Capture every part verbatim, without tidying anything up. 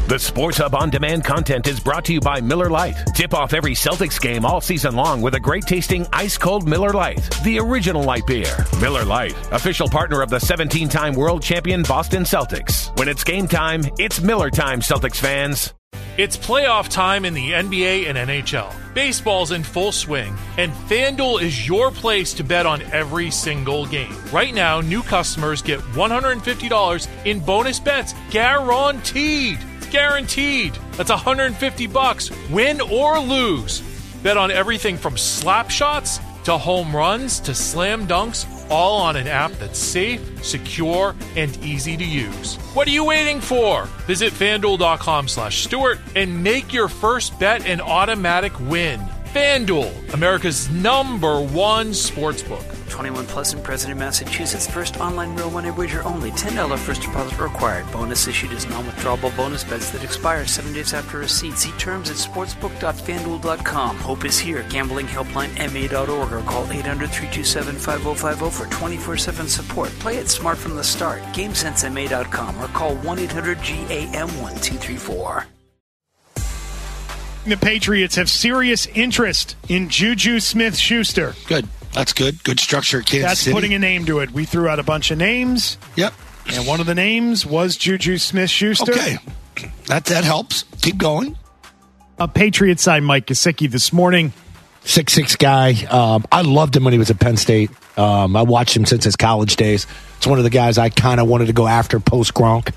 The Sports Hub on-demand content is brought to you by Miller Lite. Tip off every Celtics game all season long with a great-tasting ice-cold Miller Lite, the original light beer. Miller Lite, official partner of the seventeen-time world champion Boston Celtics. When it's game time, it's Miller time, Celtics fans. It's playoff time in the N B A and N H L. Baseball's in full swing, and FanDuel is your place to bet on every single game. Right now, new customers get one hundred fifty dollars in bonus bets guaranteed. It's guaranteed. That's one hundred fifty bucks, win or lose. Bet on everything from slap shots to home runs to slam dunks, all on an app that's safe, secure, and easy to use. What are you waiting for? Visit FanDuel.com slash Stewart and make your first bet an automatic win. FanDuel, America's number one sportsbook. twenty-one plus and present in Massachusetts. First online real money wager only. ten dollars first deposit required. Bonus issued as non-withdrawable bonus bets that expire seven days after receipt. See terms at sportsbook dot fanduel dot com. Hope is here. Gambling helpline M A dot org or call eight hundred, three two seven, five oh five oh for twenty-four seven support. Play it smart from the start. game sense M A dot com or call one eight hundred G A M one two three four. The Patriots have serious interest in Juju Smith-Schuster. Good. That's good. Good structure at Kansas That's City. putting a name to it. We threw out a bunch of names. Yep. And one of the names was Juju Smith-Schuster. Okay. That, that helps. Keep going. A Patriots side, Mike Gesicki this morning. six six guy. Um, I loved him when he was at Penn State. Um, I watched him since his college days. It's one of the guys I kind of wanted to go after post-Gronk.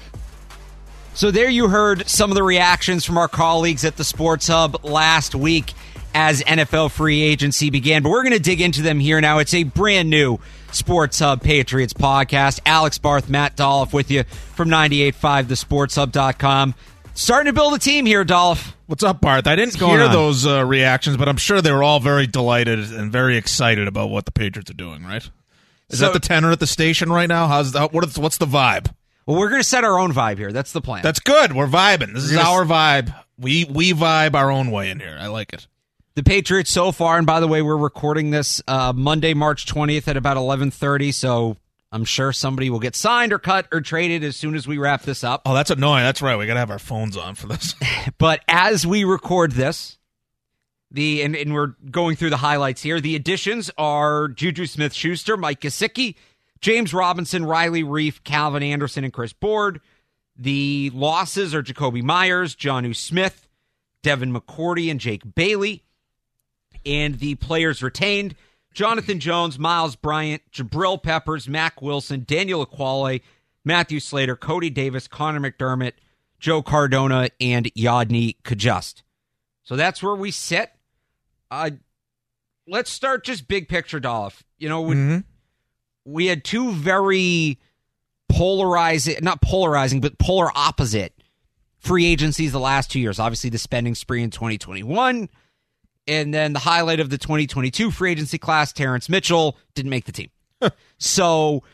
So there you heard some of the reactions from our colleagues at the Sports Hub last week as N F L free agency began. But we're going to dig into them here now. It's a brand new Sports Hub Patriots podcast. Alex Barth, Matt Dolph with you from ninety-eight point five the sports hub dot com. Starting to build a team here, Dolph. What's up, Barth? I didn't hear on? those uh, reactions, but I'm sure they were all very delighted and very excited about what the Patriots are doing, right? Is so, that the tenor at the station right now? How's that, what is, what's the vibe? Well, we're going to set our own vibe here. That's the plan. That's good. We're vibing. This we're is our s- vibe. We we vibe our own way in here. I like it. The Patriots so far, and by the way, we're recording this uh, Monday, March twentieth at about eleven thirty, so I'm sure somebody will get signed or cut or traded as soon as we wrap this up. Oh, that's annoying. That's right. We got to have our phones on for this. But as we record this, the and, and we're going through the highlights here, the additions are Juju Smith-Schuster, Mike Gesicki, James Robinson, Riley Reif, Calvin Anderson, and Chris Board. The losses are Jacoby Myers, Jonnu Smith, Devin McCourty, and Jake Bailey. And the players retained, Jonathan Jones, Miles Bryant, Jabril Peppers, Mac Wilson, Daniel Ekuale, Matthew Slater, Cody Davis, Connor McDermott, Joe Cardona, and Yodny Kajust. So that's where we sit. Uh, let's start just big picture, Dolph. You know, we, mm-hmm. we had two very polarizing, not polarizing, but polar opposite free agencies the last two years. Obviously, the spending spree in twenty twenty-one. And then the highlight of the twenty twenty-two free agency class, Terrence Mitchell, didn't make the team. So,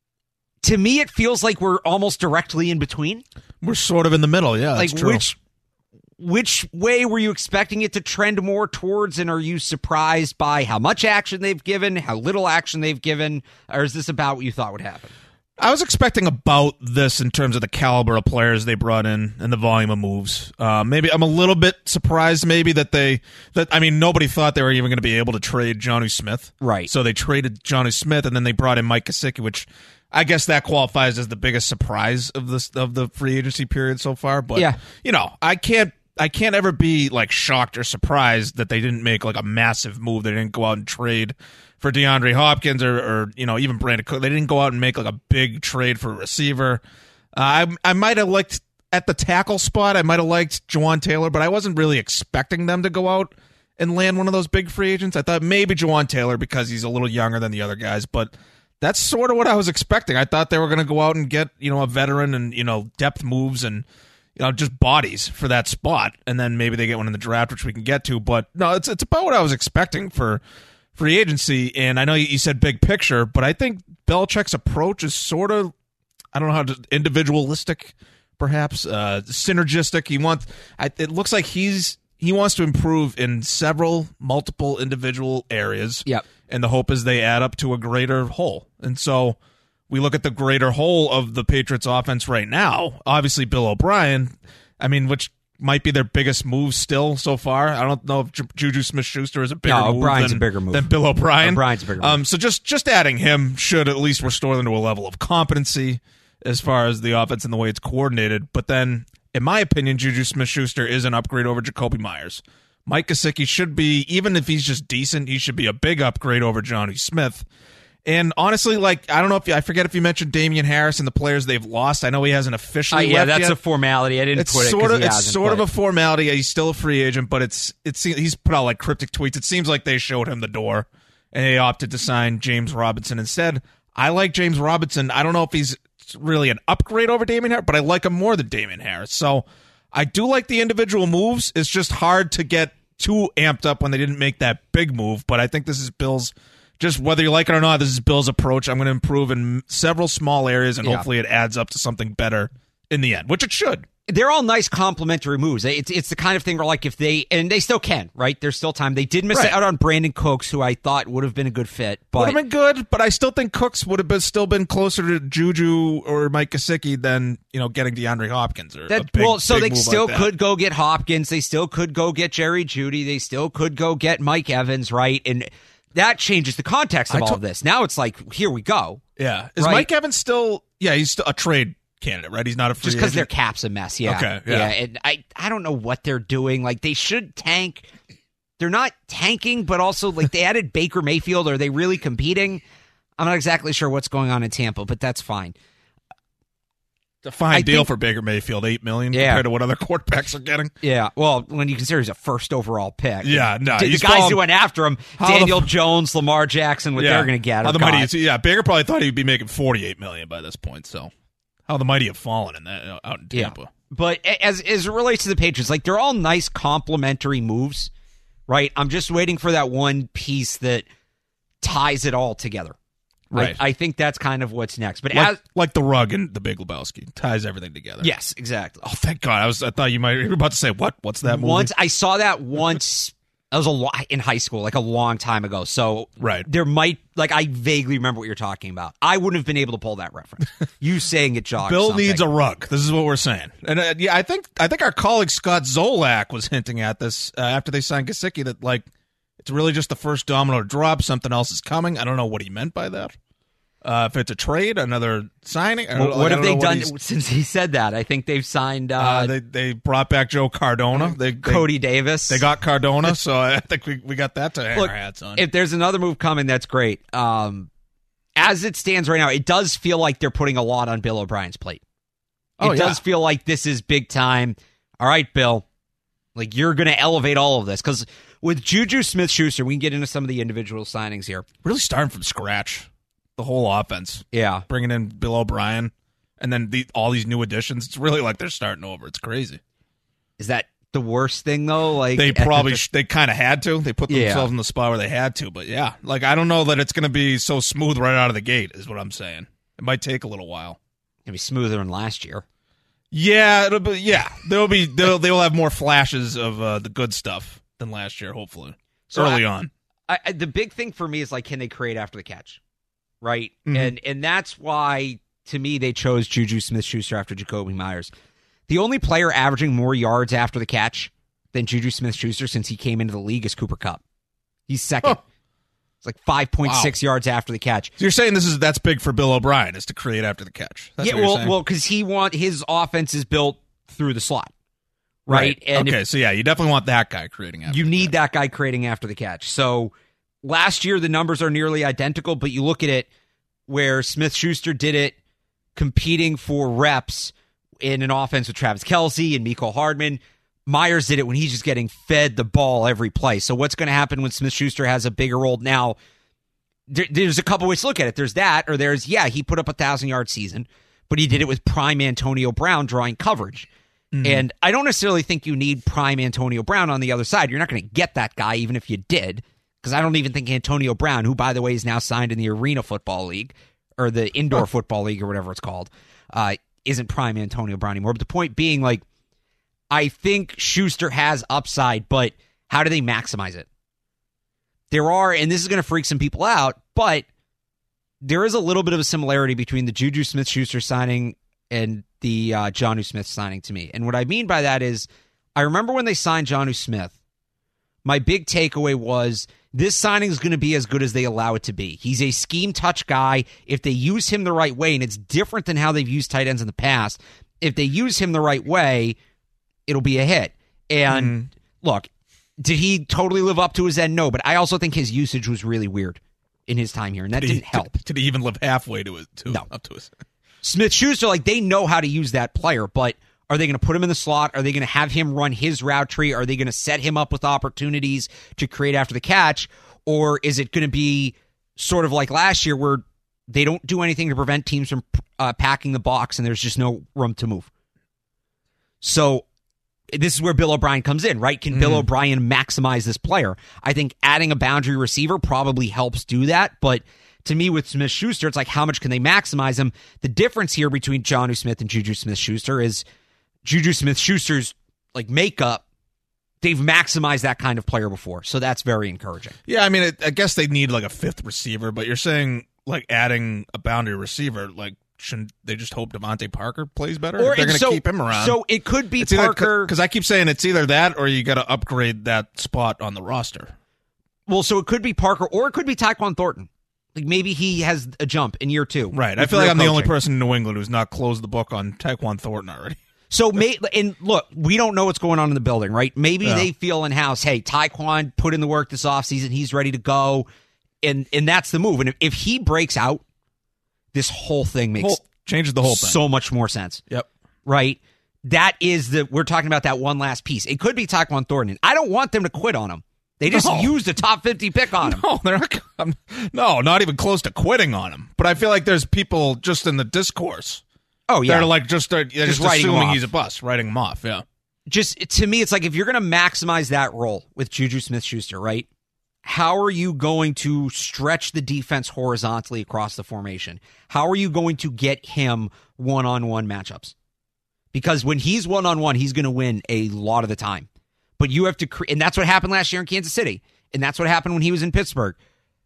to me, it feels like we're almost directly in between. We're sort of in the middle, yeah, that's like true. Which, which way were you expecting it to trend more towards, and are you surprised by how much action they've given, how little action they've given, or is this about what you thought would happen? I was expecting about this in terms of the caliber of players they brought in and the volume of moves. Uh, maybe I'm a little bit surprised maybe that they that I mean nobody thought they were even going to be able to trade Jonnu Smith. Right. So they traded Jonnu Smith and then they brought in Mike Gesicki, which I guess that qualifies as the biggest surprise of this of the free agency period so far. But yeah. you know, I can't I can't ever be like shocked or surprised that they didn't make like a massive move. They didn't go out and trade for DeAndre Hopkins or, or you know, even Brandon Cook. They didn't go out and make like a big trade for a receiver. Uh, I I might have liked at the tackle spot. I might have liked Jawan Taylor, but I wasn't really expecting them to go out and land one of those big free agents. I thought maybe Jawan Taylor because he's a little younger than the other guys, but that's sort of what I was expecting. I thought they were going to go out and get, you know, a veteran and, you know, depth moves and, you know, just bodies for that spot, and then maybe they get one in the draft, which we can get to. But no, it's it's about what I was expecting for free agency. And I know you said big picture, but I think Belichick's approach is sort of, I don't know how to, individualistic, perhaps uh, synergistic. He wants. I, it looks like he's he wants to improve in several, multiple individual areas. Yep. And the hope is they add up to a greater whole. And so we look at the greater whole of the Patriots offense right now. Obviously, Bill O'Brien, I mean, which might be their biggest move still so far. I don't know if Ju- Juju Smith-Schuster is a bigger no, move O'Brien's than, a bigger move than Bill O'Brien. O'Brien's a bigger move. Um, so just, just adding him should at least restore them to a level of competency as far as the offense and the way it's coordinated. But then, in my opinion, Juju Smith-Schuster is an upgrade over Jacoby Myers. Mike Gesicki should be, even if he's just decent, he should be a big upgrade over Johnny Smith. And honestly, like, I don't know if you, I forget if you mentioned Damian Harris and the players they've lost. I know he hasn't officially uh, yeah, left that's yet. a formality. I didn't It's put it sort of he it's hasn't, sort but. of a formality. He's still a free agent, but it's it's he's put out like cryptic tweets. It seems like they showed him the door, and they opted to sign James Robinson instead. I like James Robinson. I don't know if he's really an upgrade over Damian Harris, but I like him more than Damian Harris. So I do like the individual moves. It's just hard to get too amped up when they didn't make that big move. But I think this is Bill's. Just whether you like it or not, this is Bill's approach. I'm going to improve in several small areas, and yeah. hopefully it adds up to something better in the end, which it should. They're all nice complementary moves. It's it's the kind of thing where, like, if they, and they still can, right? There's still time. They did miss Right. out on Brandon Cooks, who I thought would have been a good fit. But Would have been good, but I still think Cooks would have been, still been closer to Juju or Mike Gesicki than, you know, getting DeAndre Hopkins. Or that, a big, well, so big they move still like that. could go get Hopkins. They still could go get Jerry Jeudy. They still could go get Mike Evans, right? And that changes the context of I all to- of this. Now it's like, here we go. Yeah. Is Right. Mike Evans still, yeah, he's still a trade candidate, right? He's not a free Just because agent. their cap's a mess, yeah. Okay, yeah. And I, I don't know what they're doing. Like, they should tank. They're not tanking, but also, like, they added Baker Mayfield. Are they really competing? I'm not exactly sure what's going on in Tampa, but that's fine. It's a fine I deal think- for Baker Mayfield, eight million Yeah. compared to what other quarterbacks are getting. Yeah, well, when you consider he's a first overall pick. Yeah, no, The, he's the guys fallen- who went after him, How the Daniel f- Jones, Lamar Jackson, what Yeah. they're going to get. How oh, the God. mighty, yeah, Baker probably thought he'd be making forty-eight million by this point. So, how the mighty have fallen in that out in Tampa. Yeah. But as as it relates to the Patriots, like, they're all nice complementary moves, right? I'm just waiting for that one piece that ties it all together. Right. I, I think that's kind of what's next. But Like, as like the rug in The Big Lebowski ties everything together. yes, exactly. Oh, thank God! I was I thought you might you were about to say what? What's that movie? Once I saw that once. That was a lot in high school, like a long time ago. So Right. there might, like, I vaguely remember what you're talking about. I wouldn't have been able to pull that reference. You saying it jogs Bill something. needs a rug. This is what we're saying. And uh, yeah, I think I think our colleague Scott Zolak was hinting at this uh, after they signed Gesicki that, like, it's really just the first domino to drop. Something else is coming. I don't know what he meant by that. Uh, if it's a trade, another signing. I don't- What, what I have don't they know what done he's- since he said that? I think they've signed uh, Uh, they they brought back Joe Cardona. They, they Cody Davis. They got Cardona, so I think we, we got that to hang Look, our hats on. if there's another move coming, that's great. Um, as it stands right now, it does feel like they're putting a lot on Bill O'Brien's plate. It Oh, yeah. does feel like this is big time. All right, Bill, like, you're going to elevate all of this, because with Juju Smith-Schuster, we can get into some of the individual signings here. Really starting from scratch, the whole offense. Yeah. Bringing in Bill O'Brien, and then the, all these new additions. It's really like they're starting over. It's crazy. Is that the worst thing, though? Like, They at the- probably sh- they kind of had to. They put Yeah. themselves in the spot where they had to. But yeah, like, I don't know that it's going to be so smooth right out of the gate. Is what I'm saying. It might take a little while. It'll be smoother than last year. Yeah, it'll be, yeah. There'll be they'll they will have more flashes of uh, the good stuff than last year, hopefully. So Early I- on. I, I, the big thing for me is, like, can they create after the catch, right? Mhm. And and that's why, to me, they chose Juju Smith-Schuster after Jacoby Myers. The only player averaging more yards after the catch than Juju Smith-Schuster since he came into the league is Cooper Kupp. He's second. Huh. It's like five point six Wow. yards after the catch. So you're saying this is that's big for Bill O'Brien is to create after the catch. That's yeah, what you're well, saying? well, because he want his offense is built through the slot, right? And okay, if- so yeah, you definitely want that guy creating after you the need catch. that guy creating after the catch. So last year the numbers are nearly identical, but you look at it where Smith-Schuster did it competing for reps in an offense with Travis Kelce and Mecole Hardman. Myers did it when he's just getting fed the ball every play. So what's going to happen when Smith-Schuster has a bigger role now? There, there's a couple ways to look at it. There's that, or there's, yeah, he put up a thousand-yard season, but he did it with prime Antonio Brown drawing coverage. Mm-hmm. And I don't necessarily think you need prime Antonio Brown on the other side. You're not going to get that guy even if you did, because I don't even think Antonio Brown, who, by the way, is now signed in the Arena Football League, or the Indoor Football League, or whatever it's called, uh, isn't prime Antonio Brown anymore. But the point being, like, I think Schuster has upside, but how do they maximize it? There are, and this is going to freak some people out, but there is a little bit of a similarity between the Juju Smith-Schuster signing and the uh, Jonnu Smith signing to me. And what I mean by that is, I remember when they signed Jonnu Smith, my big takeaway was this signing is going to be as good as they allow it to be. He's a scheme touch guy. If they use him the right way, and it's different than how they've used tight ends in the past, if they use him the right way, it'll be a hit. And mm. look, did he totally live up to his end? No, but I also think his usage was really weird in his time here, and that did didn't he, help. Did, did he even live halfway to it? To, no. Up to his... Smith-Schuster, like, they know how to use that player, but are they going to put him in the slot? Are they going to have him run his route tree? Are they going to set him up with opportunities to create after the catch? Or is it going to be sort of like last year where they don't do anything to prevent teams from uh, packing the box and there's just no room to move? So this is where Bill O'Brien comes in, right? Can mm. Bill O'Brien maximize this player? I think adding a boundary receiver probably helps do that, but to me, with Smith-Schuster, it's like, how much can they maximize him? The difference here between Jonnu Smith and Juju Smith-Schuster is Juju Smith-Schuster's like makeup, they've maximized that kind of player before, so that's very encouraging. Yeah, I mean, it, I guess they need like a fifth receiver, but you're saying like adding a boundary receiver, like shouldn't they just hope Devontae Parker plays better? Or they're going to so, keep him around. So it could be it's Parker, because I keep saying it's either that or you got to upgrade that spot on the roster. Well, so it could be Parker or it could be Tyquan Thornton. Like, maybe he has a jump in year two. Right. I feel like I'm coaching. the only person in New England who's not closed the book on Tyquan Thornton already. So, may, and look, we don't know what's going on in the building, right? Maybe yeah. they feel in-house, hey, Tyquan put in the work this offseason. He's ready to go, and and that's the move. And if, if he breaks out, this whole thing makes whole, changes the whole thing. So much more sense. Yep. Right? That is the, we're talking about that one last piece. It could be Tyquan Thornton. I don't want them to quit on him. They just no. used a top fifty pick on him. No, they're not. Um, no, not even close to quitting on him. But I feel like there's people just in the discourse. Oh yeah, they're like just they're, they're just, just assuming he's a bust, writing him off. Yeah. Just to me, it's like if you're going to maximize that role with Juju Smith-Schuster, right? How are you going to stretch the defense horizontally across the formation? How are you going to get him one-on-one matchups? Because when he's one-on-one, he's going to win a lot of the time. But you have to, cre- and that's what happened last year in Kansas City. And that's what happened when he was in Pittsburgh.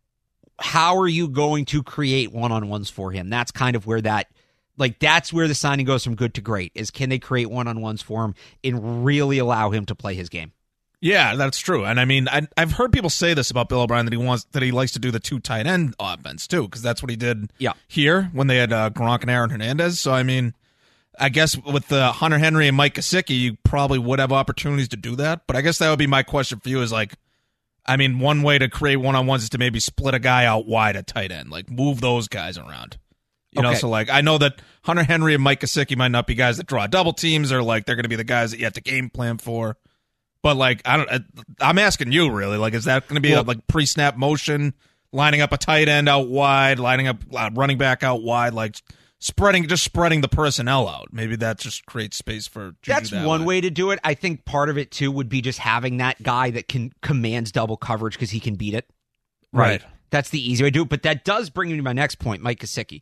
How are you going to create one-on-ones for him? That's kind of where that, like, that's where the signing goes from good to great, is can they create one-on-ones for him and really allow him to play his game? Yeah, that's true. And I mean, I, I've heard people say this about Bill O'Brien, that he wants, that he likes to do the two tight end offense too, because that's what he did yeah. here when they had uh, Gronk and Aaron Hernandez. So, I mean, I guess with the Hunter Henry and Mike Gesicki, you probably would have opportunities to do that. But I guess that would be my question for you is like, I mean, one way to create one-on-ones is to maybe split a guy out wide at tight end, like move those guys around. You know, okay. so like I know that Hunter Henry and Mike Gesicki might not be guys that draw double teams, or like they're going to be the guys that you have to game plan for. But like I don't, I'm asking you really, like, is that going to be well, a like pre-snap motion, lining up a tight end out wide, lining up uh, running back out wide, like spreading, just spreading the personnel out? Maybe that just creates space for Juju. That's that one way. way to do it. I think part of it too would be just having that guy that can commands double coverage because he can beat it. Right. right. That's the easy way to do it. But that does bring me to my next point, Mike Gesicki.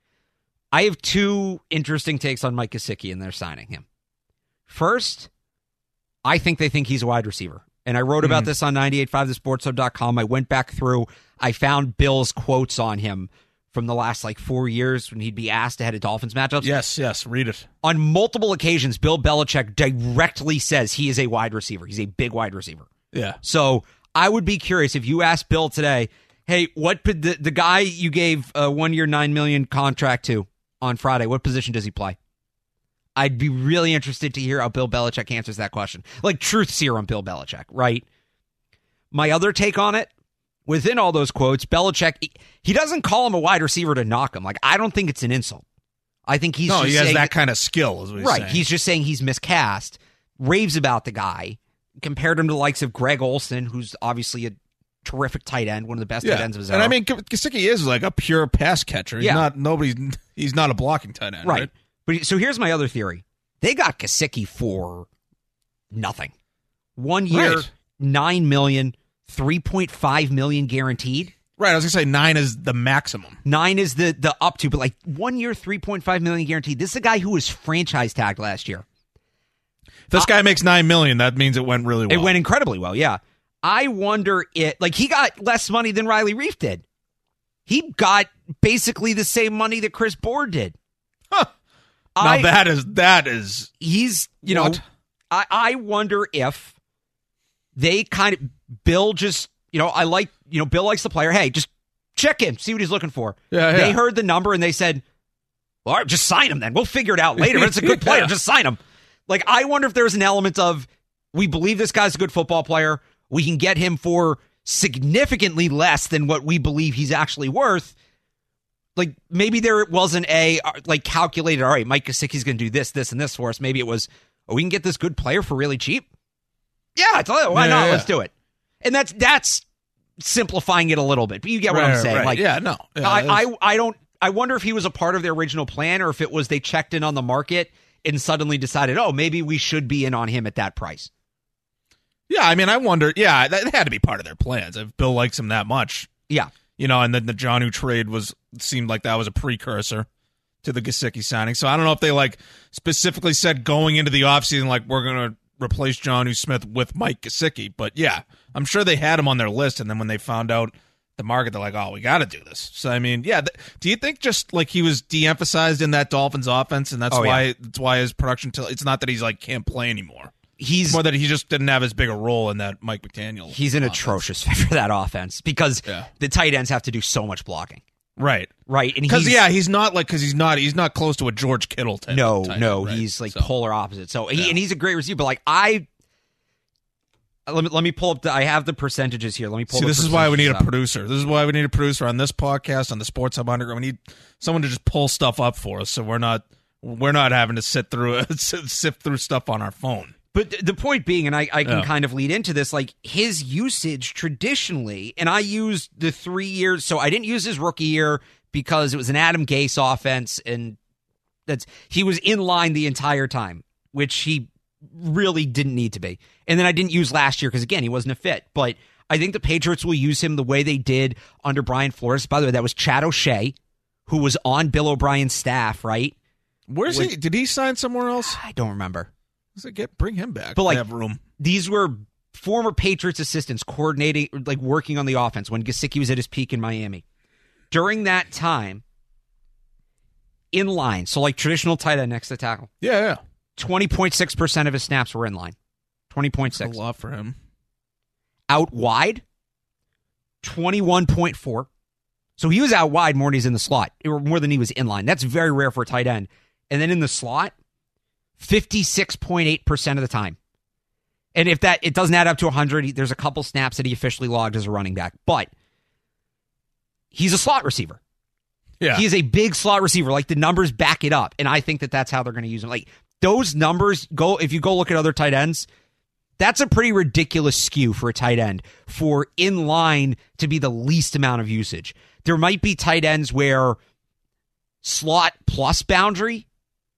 I have two interesting takes on Mike Gesicki and they're signing him. First, I think they think he's a wide receiver. And I wrote about mm. this on ninety-eight point five the sports hub dot com. I went back through. I found Bill's quotes on him from the last like four years when he'd be asked ahead of Dolphins matchups. Yes, yes, read it. On multiple occasions, Bill Belichick directly says he is a wide receiver. He's a big wide receiver. Yeah. So I would be curious if you asked Bill today, hey, what the, the guy you gave a one-year, nine million dollars contract to on Friday, what position does he play? I'd be really interested to hear how Bill Belichick answers that question. Like truth serum Bill Belichick, right? My other take on it, within all those quotes, Belichick, he doesn't call him a wide receiver to knock him. Like, I don't think it's an insult. I think he's no, just he has saying, that kind of skill, is what he's right. saying. He's just saying he's miscast, raves about the guy, compared him to the likes of Greg Olsen, who's obviously a terrific tight end, one of the best yeah. tight ends of his era. And era. I mean, Gesicki is like a pure pass catcher. He's yeah. not nobody. He's not a blocking tight end, right? right? But so here's my other theory: they got Gesicki for nothing. One year, right. nine million, three point five million guaranteed. Right, I was gonna say nine is the maximum. Nine is the the up to, but like one year, three point five million guaranteed. This is a guy who was franchise tagged last year. If this uh, guy makes nine million, that means it went really well. It went incredibly well, yeah. I wonder it like he got less money than Riley Reif did. He got basically the same money that Chris Board did. Huh. Now that is that is he's you what? know I I wonder if they kind of Bill just you know I like you know Bill likes the player. Hey, just check him, see what he's looking for. Yeah, yeah. They heard the number and they said, "Well, all right, just sign him then. We'll figure it out later. But it's a good player. Yeah. Just sign him." Like I wonder if there's an element of we believe this guy's a good football player. We can get him for significantly less than what we believe he's actually worth. Like, maybe there wasn't a, like, calculated, all right, Mike Gesicki's going to do this, this, and this for us. Maybe it was, oh, we can get this good player for really cheap? Yeah, I tell you, why yeah, not? yeah. Let's do it. And that's that's simplifying it a little bit. But you get what Right, I'm saying. right. Like, yeah, no. Yeah, I, I, I don't, I wonder if he was a part of their original plan or if it was they checked in on the market and suddenly decided, oh, maybe we should be in on him at that price. yeah, I mean, I wonder, yeah, that had to be part of their plans. If Bill likes him that much. Yeah. You know, and then the Jonnu trade was seemed like that was a precursor to the Gesicki signing. So I don't know if they like specifically said going into the offseason, like we're going to replace Jonnu Smith with Mike Gesicki. But yeah, I'm sure they had him on their list. And then when they found out the market, they're like, oh, we got to do this. So, I mean, yeah. Th- do you think just like he was de-emphasized in that Dolphins offense and that's Oh, why yeah. that's why his production, t- it's not that he's like can't play anymore. He's More that he just didn't have as big a role in that Mike McDaniel. He's an offense. atrocious fit for that offense because Yeah. the tight ends have to do so much blocking. Right. Right. And Because he's, yeah, he's not like because he's not he's not close to a George Kittle type. no, type, no, right? he's like So, polar opposite. So he Yeah. and he's a great receiver. But like I, let me let me pull up. The, I have the percentages here. Let me pull. See, the this is why we need a percentages up. producer. This is why we need a producer on this podcast on the Sports Hub Underground. We need someone to just pull stuff up for us, so we're not we're not having to sit through sift through stuff on our phone. But th- the point being, and I, I can Yeah. kind of lead into this, like his usage traditionally, and I used the three years, so I didn't use his rookie year because it was an Adam Gase offense, and that's he was in line the entire time, which he really didn't need to be. And then I didn't use last year because, again, he wasn't a fit. But I think the Patriots will use him the way they did under Brian Flores. By the way, that was Chad O'Shea, who was on Bill O'Brien's staff, right? Where's With- he? Did he sign somewhere else? I don't remember. Does it get bring him back? But, like, They have room. These were former Patriots assistants coordinating, like working on the offense when Gesicki was at his peak in Miami. During that time, in line, so like traditional tight end next to tackle, Yeah, yeah. twenty point six percent of his snaps were in line. twenty point That's a six. lot for him. Out wide, twenty-one point four. So he was out wide more than he's in the slot, or more than he was in line. That's very rare for a tight end. And then in the slot, fifty-six point eight percent of the time. And if that it doesn't add up to one hundred, there's a couple snaps that he officially logged as a running back. But he's a slot receiver. Yeah. He is a big slot receiver. Like, the numbers back it up. And I think that that's how they're going to use him. Like, those numbers, go if you go look at other tight ends, that's a pretty ridiculous skew for a tight end for in line to be the least amount of usage. There might be tight ends where slot plus boundary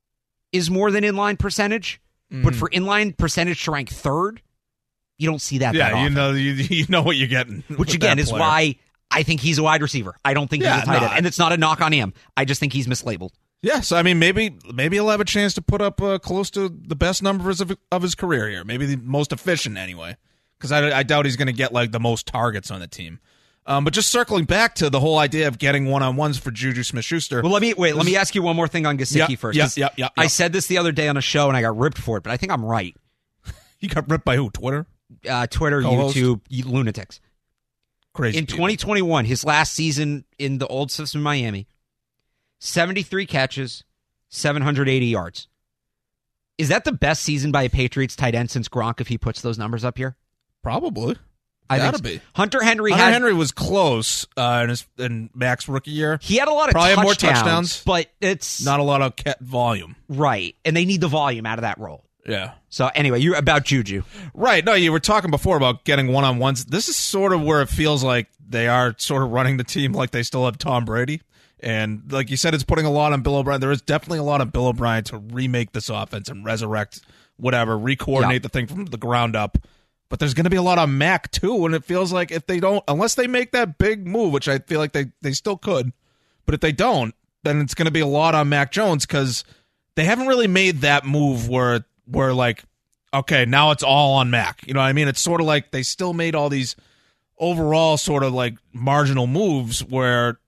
is more than inline percentage, Mm-hmm. but for inline percentage to rank third, you don't see that. that yeah, you often. know, you, you know what you're getting. Which with again that is player. why I think he's a wide receiver. I don't think Yeah, he's a tight no, end, and it's not a knock on him. I just think he's mislabeled. Yeah, so I mean, maybe maybe he'll have a chance to put up uh, close to the best numbers of of his career here. Maybe the most efficient anyway, because I, I doubt he's going to get like the most targets on the team. Um, but just circling back to the whole idea of getting one on ones for Juju Smith-Schuster. Well, let me wait. Let me ask you one more thing on Gesicki Yep, first. yep, 'cause yep, yep, I yep. said this the other day on a show, and I got ripped for it, but I think I'm right. He got ripped by who? Twitter? Uh, Twitter, Co-host? YouTube, you lunatics. Crazy. In people. twenty twenty-one, his last season in the old system in Miami, seventy-three catches, seven hundred eighty yards. Is that the best season by a Patriots tight end since Gronk if he puts those numbers up here? Probably. I Gotta think so. be. Hunter Henry Hunter had Henry was close uh, in his in Mac's rookie year. he had a lot of Probably had more touchdowns, touchdowns. but it's Not a lot of cat volume. right, and they need the volume out of that role. Yeah. So anyway, you're about Juju. Right. No, you were talking before about getting one on ones. This is sort of where it feels like they are sort of running the team like they still have Tom Brady. And like you said, it's putting a lot on Bill O'Brien. There is definitely a lot on Bill O'Brien to remake this offense and resurrect whatever, re-coordinate Yeah. the thing from the ground up. But there's going to be a lot on Mac too, and it feels like if they don't, unless they make that big move, which I feel like they, they still could, but if they don't, then it's going to be a lot on Mac Jones because they haven't really made that move where where like, okay, now it's all on Mac. You know what I mean? It's sort of like they still made all these overall sort of like marginal moves where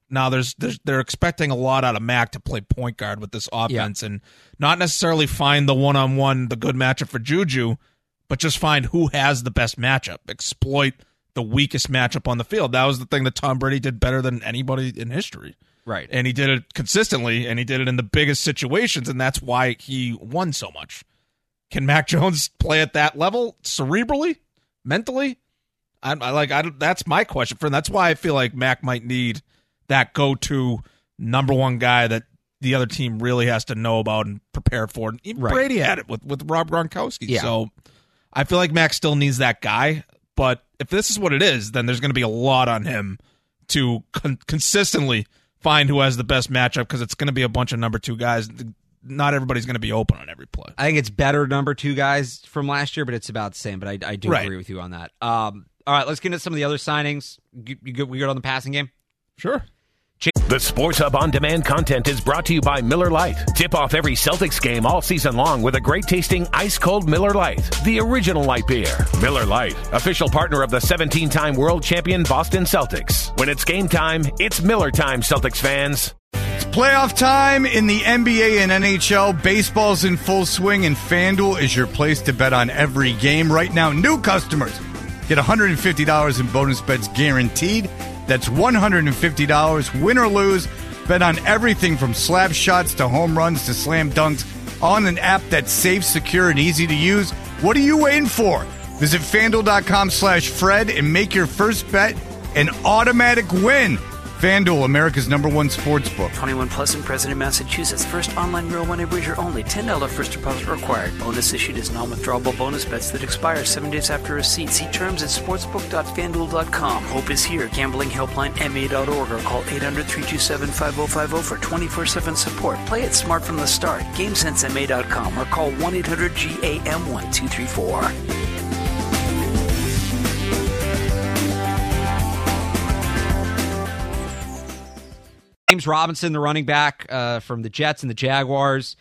Now there's, there's they're expecting a lot out of Mac to play point guard with this offense, yeah. and not necessarily find the one on one, the good matchup for Juju, but just find who has the best matchup, exploit the weakest matchup on the field. That was the thing that Tom Brady did better than anybody in history. Right. And he did it consistently, and he did it in the biggest situations, and that's why he won so much. Can Mac Jones play at that level cerebrally, mentally? I, I like. I that's my question for him. That's why I feel like Mac might need that go-to number one guy that the other team really has to know about and prepare for. Even right. Brady had it with with Rob Gronkowski. Yeah. So I feel like Mac still needs that guy. But if this is what it is, then there's going to be a lot on him to con- consistently find who has the best matchup, because it's going to be a bunch of number two guys. Not everybody's going to be open on every play. I think it's better number two guys from last year, but it's about the same. But I, I do right. agree with you on that. Um, all right, let's get into some of the other signings. You, you good, we good on the passing game? Sure. The Sports Hub On Demand content is brought to you by Miller Lite. Tip off every Celtics game all season long with a great-tasting ice-cold Miller Lite, the original light beer. Miller Lite, official partner of the seventeen-time world champion Boston Celtics. When it's game time, it's Miller time, Celtics fans. It's playoff time in the N B A and N H L. Baseball's in full swing, and FanDuel is your place to bet on every game. Right now, new customers get one hundred fifty dollars in bonus bets guaranteed. That's one hundred fifty dollars, win or lose. Bet on everything from slap shots to home runs to slam dunks on an app that's safe, secure, and easy to use. What are you waiting for? Visit FanDuel.com slash Fred and make your first bet an automatic win. FanDuel, America's number one sports book. twenty-one plus in President, Massachusetts. First online real money wager only. ten dollars first deposit required. Bonus issued as non-withdrawable bonus bets that expire seven days after receipt. See terms at sportsbook dot fan duel dot com. Hope is here. Gambling helpline M A dot org or call eight hundred, three two seven, five oh five oh for twenty-four seven support. Play it smart from the start. game sense M A dot com or call one eight hundred G A M one two three four. James Robinson, the running back uh, from the Jets and the Jaguars,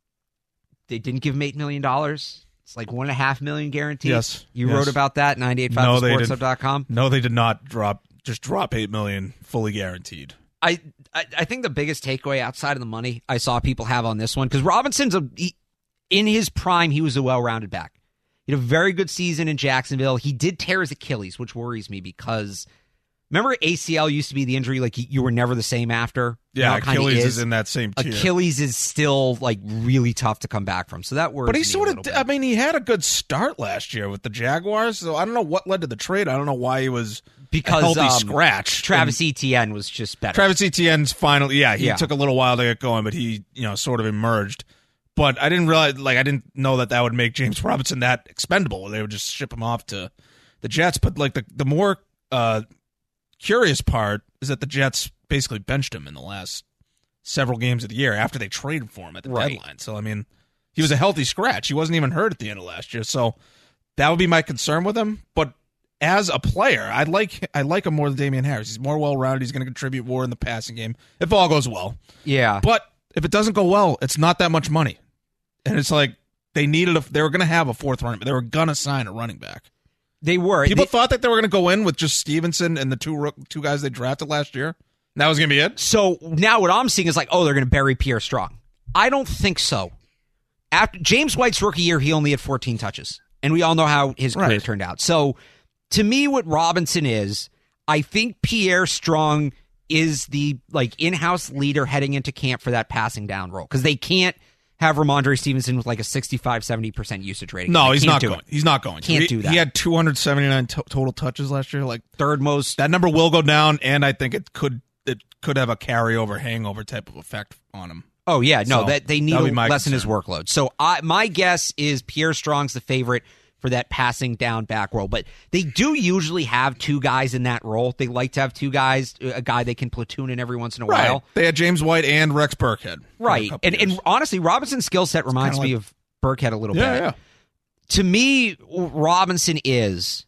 they didn't give him eight million dollars. It's like one point five million dollars guaranteed. Yes. You yes. wrote about that, ninety-eight point five no, sports hub dot com. No, they did not drop, just drop eight million dollars fully guaranteed. I, I I think the biggest takeaway outside of the money I saw people have on this one, because Robinson's, a, he, in his prime, he was a well-rounded back. He had a very good season in Jacksonville. He did tear his Achilles, which worries me because... Remember, A C L used to be the injury, like you were never the same after? Yeah, Achilles is. is in that same tier. Achilles is still like really tough to come back from, so that worries me. But he sort of, bit. I mean, he had a good start last year with the Jaguars, so I don't know what led to the trade. I don't know why he was because, a healthy um, scratch. Travis and Etienne was just better. Travis Etienne's finally, yeah, he yeah. took a little while to get going, but he, you know, sort of emerged. But I didn't realize, like, I didn't know that that would make James Robinson that expendable. They would just ship him off to the Jets. But like the the more uh, curious part is that the Jets basically benched him in the last several games of the year after they traded for him at the right. deadline. So, I mean, he was a healthy scratch. He wasn't even hurt at the end of last year. So that would be my concern with him. But as a player, I like I like him more than Damian Harris. He's more well-rounded. He's going to contribute more in the passing game if all goes well. Yeah. But if it doesn't go well, it's not that much money. And it's like they needed a, they were going to have a fourth running back. They were going to sign a running back. They were. People they, thought that they were going to go in with just Stevenson and the two two guys they drafted last year. That was going to be it? So now what I'm seeing is like, oh, they're going to bury Pierre Strong. I don't think so. After James White's rookie year, he only had fourteen touches. And we all know how his career right. turned out. So to me, what Robinson is, I think Pierre Strong is the like in-house leader heading into camp for that passing down role. Because they can't have Ramondre Stevenson with like a sixty-five, seventy percent usage rating. No, they he's not do going. It. He's not going. Can't he, do that. He had two hundred seventy-nine to- total touches last year. Like third most. That number will go down, and I think it could it could have a carryover, hangover type of effect on him. Oh, yeah. No, so, that they need to lessen concern. his workload. So I, my guess is Pierre Strong's the favorite for that passing down back role. But they do usually have two guys in that role. They like to have two guys, a guy they can platoon in every once in a right. while. They had James White and Rex Burkhead. Right. And, and honestly, Robinson's skill set reminds me like, of Burkhead a little yeah, bit. Yeah. To me, Robinson is,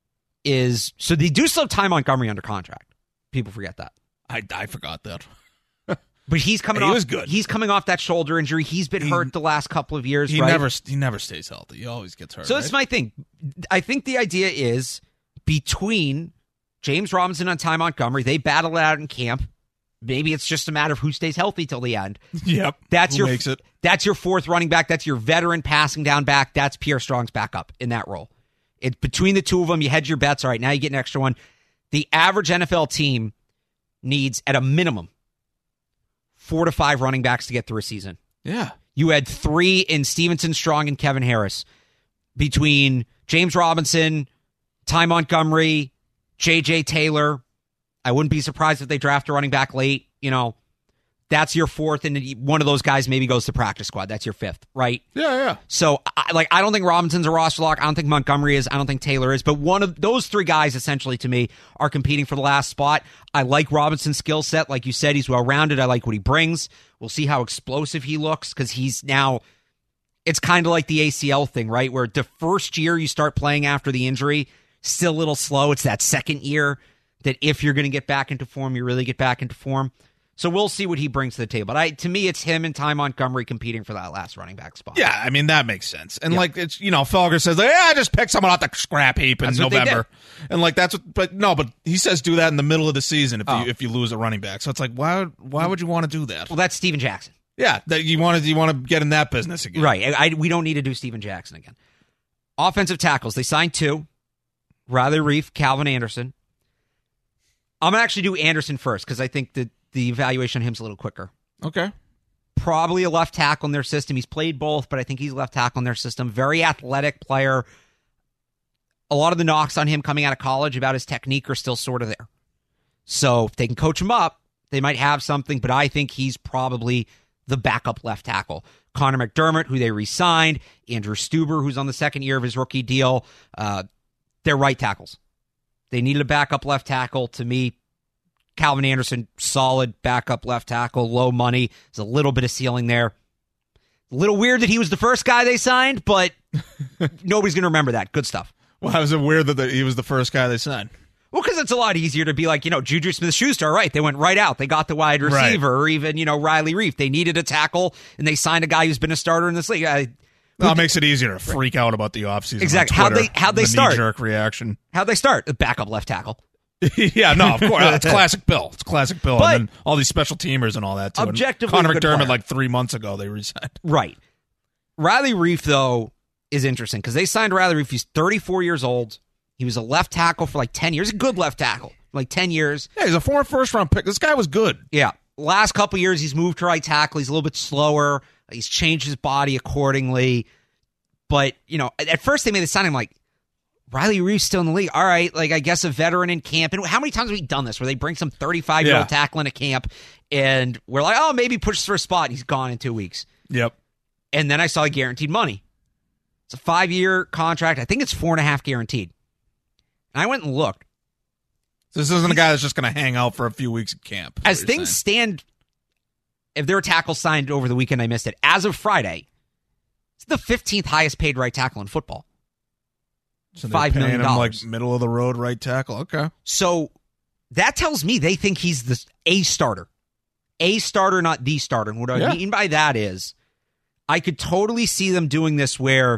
is, so they do still have Ty Montgomery under contract. People forget that. I, I forgot that. But he's coming he off. was good. He's coming off that shoulder injury. He's been he, hurt the last couple of years. He right? never. He never stays healthy. He always gets hurt. So right? that's my thing. I think the idea is between James Robinson and Ty Montgomery, they battle it out in camp. maybe it's just a matter of who stays healthy till the end. Yep. That's who your makes it. That's your fourth running back. That's your veteran passing down back. That's Pierre Strong's backup in that role. It between the two of them, you hedge your bets. All right, now you get an extra one. The average N F L team needs, at a minimum, four to five running backs to get through a season. Yeah. You had three in Stevenson, Strong, and Kevin Harris. Between James Robinson, Ty Montgomery, J J Taylor, I wouldn't be surprised if they draft a running back late. You know, that's your fourth, and one of those guys maybe goes to practice squad. That's your fifth, right? Yeah, yeah. So, I, like, I don't think Robinson's a roster lock. I don't think Montgomery is. I don't think Taylor is. But one of those three guys, essentially, to me, are competing for the last spot. I like Robinson's skill set. Like you said, he's well-rounded. I like what he brings. We'll see how explosive he looks, because he's now, it's kind of like the A C L thing, right? Where the first year you start playing after the injury, still a little slow. It's that second year that if you're going to get back into form, you really get back into form. So we'll see what he brings to the table. But I, to me, it's him and Ty Montgomery competing for that last running back spot. Yeah, I mean, that makes sense. And, yeah. like, it's, you know, Felger says, like, yeah, just pick someone off the scrap heap in That's what November. And, like, that's what, but no, but he says do that in the middle of the season if oh. you if you lose a running back. So it's like, why, why would you want to do that? Well, that's Steven Jackson. Yeah, that you want to, you want to get in that business again. Right. I, I, we don't need to do Steven Jackson again. Offensive tackles. They signed two. Riley Reif, Calvin Anderson. I'm going to actually do Anderson first because I think that the evaluation on him's a little quicker. Okay. Probably a left tackle in their system. He's played both, but I think he's left tackle in their system. Very athletic player. A lot of the knocks on him coming out of college about his technique are still sort of there. So if they can coach him up, they might have something, but I think he's probably the backup left tackle. Connor McDermott, who they re-signed, Andrew Stuber, who's on the second year of his rookie deal, uh, they're right tackles. They needed a backup left tackle. To me, Calvin Anderson, solid backup left tackle, low money. There's a little bit of ceiling there. A little weird that he was the first guy they signed, but nobody's going to remember that. Good stuff. Why was it weird that the, he was the first guy they signed? Well, because it's a lot easier to be like, you know, Juju Smith-Schuster, right? They went right out. They got the wide receiver, right. Or even, you know, Riley Reif. They needed a tackle, and they signed a guy who's been a starter in this league. I, well, it makes it easier to freak out about the offseason. Exactly. How'd they, how'd they the start? Knee-jerk reaction. How'd they start? The backup left tackle. Yeah, no, of course. It's classic Bill. It's classic Bill. But and then all these special teamers and all that, too. Objectively, and Connor McDermott, player. like three months ago, they resigned. Right. Riley Reif, though, is interesting because they signed Riley Reif. He's thirty-four years old. He was a left tackle for like ten years. A good left tackle. Like ten years. Yeah, he's a former first-round pick. This guy was good. Yeah. Last couple years, he's moved to right tackle. He's a little bit slower. He's changed his body accordingly. But, you know, at first they made the sign. I'm like, Riley Reif's still in the league. All right, like, I guess a veteran in camp. And how many times have we done this where they bring some thirty-five-year-old yeah. tackle into camp and we're like, oh, maybe pushes for a spot. And he's gone in two weeks. Yep. And then I saw guaranteed money. It's a five-year contract. I think it's four and a half guaranteed. And I went and looked. This isn't a guy that's just going to hang out for a few weeks at camp. As things saying. stand, if there were tackles signed over the weekend, I missed it. As of Friday, it's the fifteenth highest paid right tackle in football. So Five million dollars. Like middle of the road right tackle. Okay. So that tells me they think he's the a starter, a starter, not the starter. And what I yeah. mean by that is, I could totally see them doing this where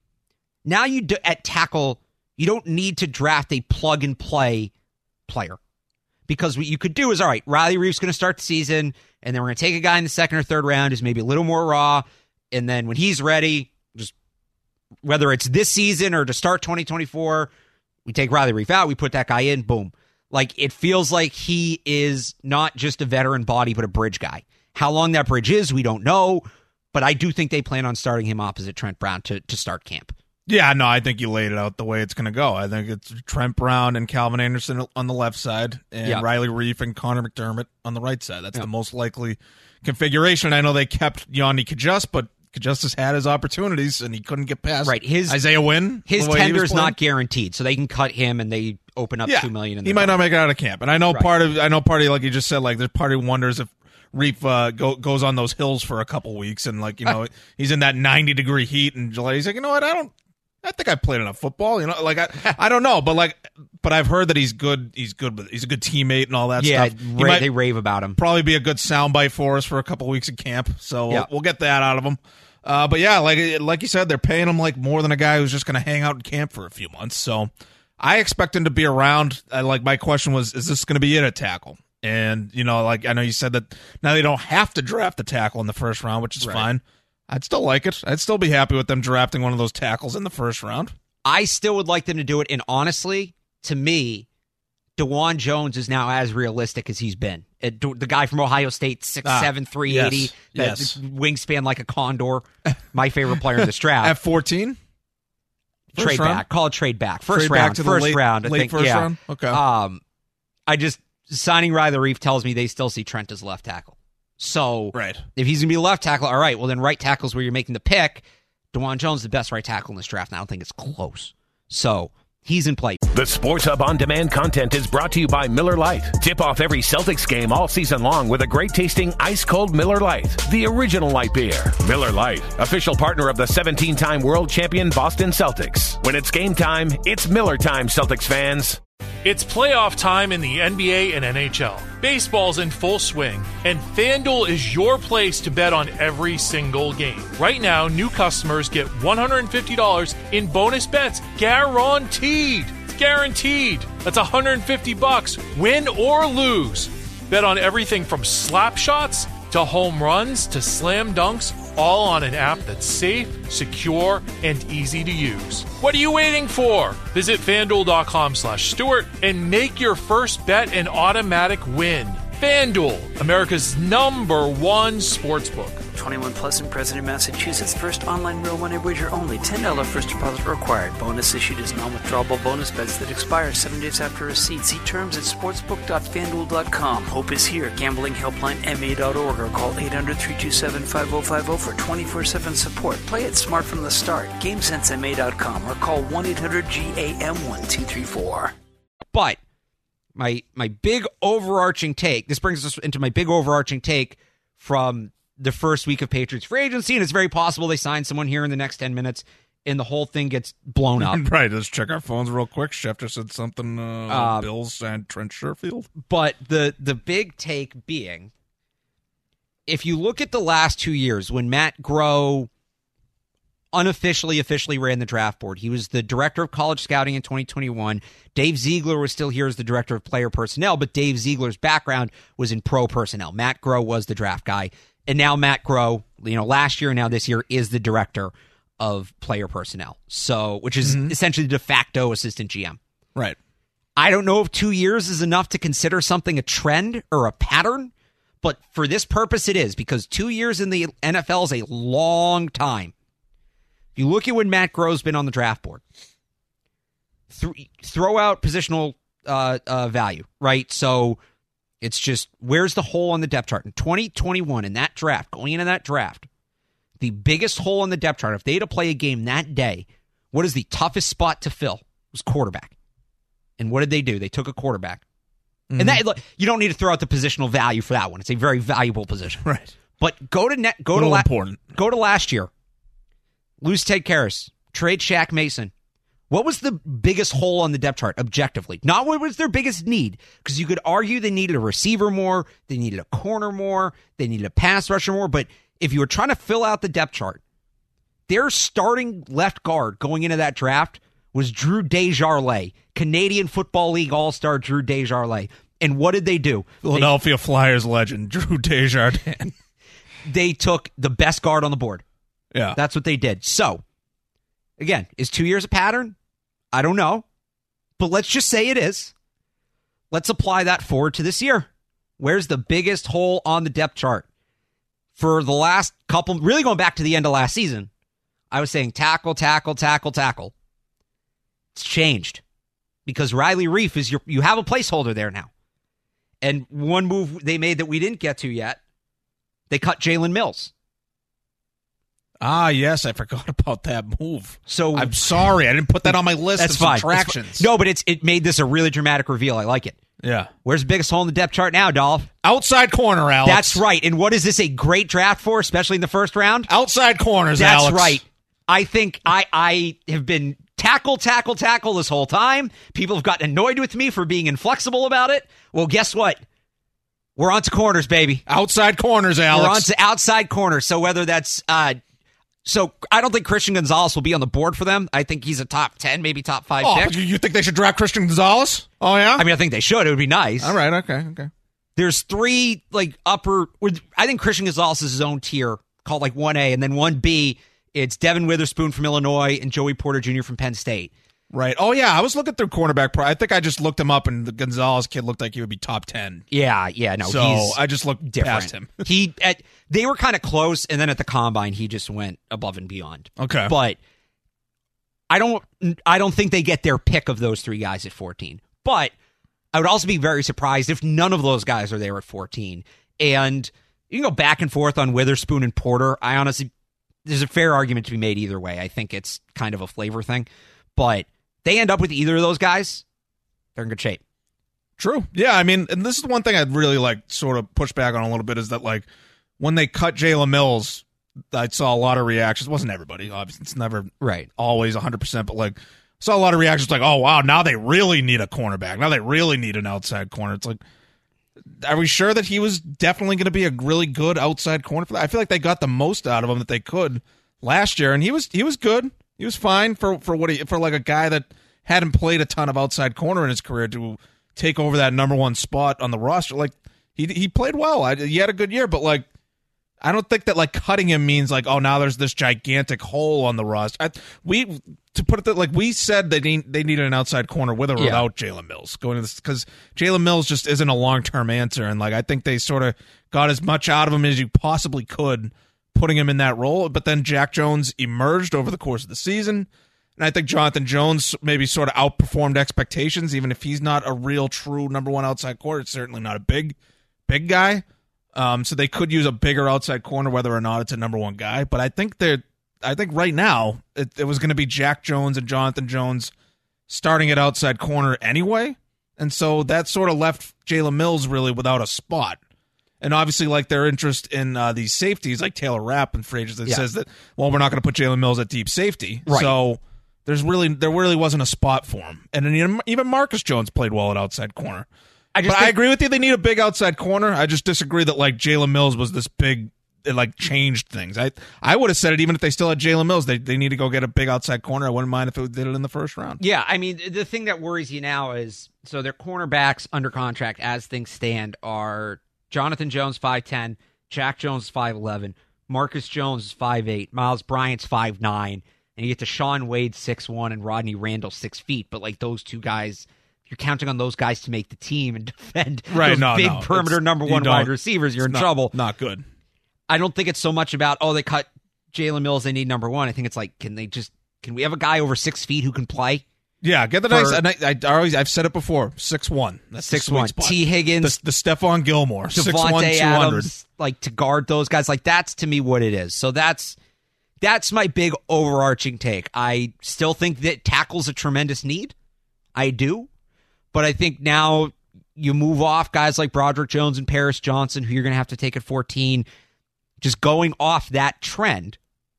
now you do, at tackle you don't need to draft a plug and play player. Because what you could do is, all right, Riley Reif's going to start the season, and then we're going to take a guy in the second or third round who's maybe a little more raw, and then when he's ready, just whether it's this season or to start twenty twenty-four, we take Riley Reif out, we put that guy in, boom. Like, it feels like he is not just a veteran body, but a bridge guy. How long that bridge is, we don't know, but I do think they plan on starting him opposite Trent Brown to, to start camp. Yeah, no, I think you laid it out the way it's going to go. I think it's Trent Brown and Calvin Anderson on the left side, and yeah. Riley Reif and Connor McDermott on the right side. That's yeah. the most likely configuration. I know they kept Yanni Kajust, but Kajust has had his opportunities, and he couldn't get past right. his, Isaiah Wynn. His tender's not guaranteed, so they can cut him, and they open up yeah, two million dollars. He might dollar. not make it out of camp. And I know right. part of, I know part of, like you just said, like there's part of wonders if Reif uh, go, goes on those hills for a couple weeks, and like, you know, he's in that ninety degree heat in July. He's like, you know what, I don't, I think I played enough football, you know, like I, I don't know, but like, but I've heard that he's good. He's good. With, he's a good teammate and all that yeah, stuff. Yeah, ra- might, they rave about him. Probably be a good soundbite for us for a couple weeks at camp. So yeah. we'll, we'll get that out of him. Uh, but yeah, like like you said, they're paying him like more than a guy who's just going to hang out in camp for a few months. So I expect him to be around. I, like my question was, is this going to be it at tackle? And, you know, like I know you said that now they don't have to draft the tackle in the first round, which is Right. fine. I'd still like it. I'd still be happy with them drafting one of those tackles in the first round. I still would like them to do it. And honestly, to me, DeJuan Jones is now as realistic as he's been. It, the guy from Ohio State, six seven, three eighty, yes, that yes. wingspan like a condor. My favorite player in this draft. At fourteen? First trade round? back. Call it trade back. First Trade back round. to the first late- round. I late think, first yeah. round? Okay. Um, I just, signing Riley Reef tells me they still see Trent as left tackle. So Right. if he's going to be left tackle, all right, well, then right tackle's where you're making the pick. DeJuan Jones is the best right tackle in this draft, and I don't think it's close. So he's in play. The Sports Hub On Demand content is brought to you by Miller Lite. Tip off every Celtics game all season long with a great-tasting ice-cold Miller Lite, the original light beer. Miller Lite, official partner of the seventeen-time world champion Boston Celtics. When it's game time, it's Miller time, Celtics fans. It's playoff time in the N B A and N H L. Baseball's in full swing, and FanDuel is your place to bet on every single game. Right now, new customers get one hundred fifty dollars in bonus bets guaranteed. It's guaranteed. That's one hundred fifty bucks, win or lose. Bet on everything from slap shots to home runs to slam dunks, all on an app that's safe, secure, and easy to use. What are you waiting for? Visit FanDuel.com slash Stewart and make your first bet an automatic win. FanDuel, America's number one sportsbook. twenty-one plus and present in Massachusetts. First online real money wager only. ten dollars first deposit required. Bonus issued as non-withdrawable bonus bets that expire seven days after receipt. See terms at sportsbook dot fan duel dot com. Hope is here. Gambling helpline M A dot org or call eight hundred, three two seven, five oh five oh for twenty-four seven support. Play it smart from the start. game sense M A dot com or call one eight hundred G A M one two three four. But my my big overarching take, this brings us into my big overarching take from the first week of Patriots free agency, and it's very possible they sign someone here in the next ten minutes and the whole thing gets blown up. Right, let's check our phones real quick. Schefter said something, uh, Uh, Bills and Trent Sherfield. But the the big take being, if you look at the last two years when Matt Groh unofficially, officially ran the draft board, he was the director of college scouting in twenty twenty-one. Dave Ziegler was still here as the director of player personnel, but Dave Ziegler's background was in pro personnel. Matt Groh was the draft guy. And now Matt Groh, you know, last year and now this year is the director of player personnel. So, which is mm-hmm. essentially the de facto assistant G M. Right. I don't know if two years is enough to consider something a trend or a pattern, but for this purpose it is, because two years in the N F L is a long time. If you look at when Matt Groh's been on the draft board, th- throw out positional uh, uh, value, right? So it's just, where's the hole on the depth chart? In twenty twenty-one, in that draft, going into that draft, the biggest hole on the depth chart, if they had to play a game that day, what is the toughest spot to fill? It was quarterback. And what did they do? They took a quarterback. Mm-hmm. And that, look, you don't need to throw out the positional value for that one. It's a very valuable position. Right. But go to net, go to la- important. Go to last year. Lose Ted Karras. Trade Shaq Mason. What was the biggest hole on the depth chart, objectively? Not what was their biggest need, because you could argue they needed a receiver more, they needed a corner more, they needed a pass rusher more, but if you were trying to fill out the depth chart, their starting left guard going into that draft was Drew Desjardins, Canadian Football League All-Star Drew Desjardins. And what did they do? Philadelphia they, Flyers legend, Drew Desjardins. They took the best guard on the board. Yeah. That's what they did. So, again, is two years a pattern? I don't know. But let's just say it is. Let's apply that forward to this year. Where's the biggest hole on the depth chart? For the last couple, really going back to the end of last season, I was saying tackle, tackle, tackle, tackle. It's changed. Because Riley Reif is your, you have a placeholder there now. And one move they made that we didn't get to yet, they cut Jalen Mills. Ah, yes, I forgot about that move. So I'm sorry, I didn't put that on my list that's of fine. subtractions. That's fine. No, but it's it made this a really dramatic reveal. I like it. Yeah. Where's the biggest hole in the depth chart now, Dolph? Outside corner, Alex. That's right. And what is this a great draft for, especially in the first round? Outside corners, That's Alex. That's right. I think I, I have been tackle, tackle, tackle this whole time. People have gotten annoyed with me for being inflexible about it. Well, guess what? We're on to corners, baby. Outside corners, Alex. We're on to outside corners. So whether that's... Uh, So I don't think Christian Gonzalez will be on the board for them. I think he's a top ten, maybe top five oh, pick. You think they should draft Christian Gonzalez? Oh, yeah? I mean, I think they should. It would be nice. All right, okay, okay. there's three like upper. I think Christian Gonzalez is his own tier called like one A, and then one B. It's Devin Witherspoon from Illinois and Joey Porter Junior from Penn State. Right. Oh, yeah. I was looking through cornerback. Pro- I think I just looked him up, and the Gonzalez kid looked like he would be top ten. Yeah, yeah. No, so he's I just looked different. past him. he at, They were kind of close, and then at the combine, he just went above and beyond. Okay. But I don't, I don't think they get their pick of those three guys at fourteen. But I would also be very surprised if none of those guys are there at fourteen. And you can go back and forth on Witherspoon and Porter. I honestly, there's a fair argument to be made either way. I think it's kind of a flavor thing. But they end up with either of those guys, they're in good shape. True. Yeah, I mean, and this is the one thing I'd really like sort of push back on a little bit is that like when they cut Jalen Mills, I saw a lot of reactions. It wasn't everybody, obviously. It's never right. always one hundred percent, but like saw a lot of reactions like, oh, wow, now they really need a cornerback. Now they really need an outside corner. It's like, are we sure that he was definitely going to be a really good outside corner for that? I feel like they got the most out of him that they could last year, and he was he was good. He was fine for, for what he for like a guy that hadn't played a ton of outside corner in his career to take over that number one spot on the roster. Like he he played well. I, he had a good year, but like I don't think that like cutting him means like oh now there's this gigantic hole on the roster. I, we to put it that like we said they need they needed an outside corner with or yeah. without Jalen Mills going to this because Jalen Mills just isn't a long term answer, and like I think they sort of got as much out of him as you possibly could, putting him in that role. But then Jack Jones emerged over the course of the season, and I think Jonathan Jones maybe sort of outperformed expectations, even if he's not a real true number one outside corner. It's certainly not a big, big guy. Um, so they could use a bigger outside corner, whether or not it's a number one guy. But I think they're, I think right now it, it was going to be Jack Jones and Jonathan Jones starting at outside corner anyway. And so that sort of left Jalen Mills really without a spot. And obviously, like their interest in uh, these safeties, like Taylor Rapp and Frazier, that yeah. says that, well, we're not going to put Jalen Mills at deep safety. Right. So there's really there really wasn't a spot for him. And then even Marcus Jones played well at outside corner. I just but think- I agree with you. They need a big outside corner. I just disagree that like Jalen Mills was this big. It like changed things. I I would have said it even if they still had Jalen Mills. They they need to go get a big outside corner. I wouldn't mind if it did it in the first round. Yeah, I mean the thing that worries you now is so their cornerbacks under contract as things stand are Jonathan Jones five ten, Jack Jones five eleven, Marcus Jones is five eight, Miles Bryant's five nine, and you get to Sean Wade six one and Rodney Randall six feet. But like those two guys, you're counting on those guys to make the team and defend right, those no, big no. perimeter It's, number one wide receivers. You're in not, trouble. Not good. I don't think it's so much about, oh, they cut Jalen Mills, they need number one. I think it's like, can they just, can we have a guy over six feet who can play? Yeah, get the For, nice, and I, I, I always, I've said it before, six one. That's six the one. spot. T. Higgins. The, the Stephon Gilmore, six one, Devontae two hundred. Adams, like to guard those guys. Like that's to me what it is. So that's, that's my big overarching take. I still think that tackle's a tremendous need. I do. But I think now you move off guys like Broderick Jones and Paris Johnson, who you're going to have to take at fourteen. Just going off that trend,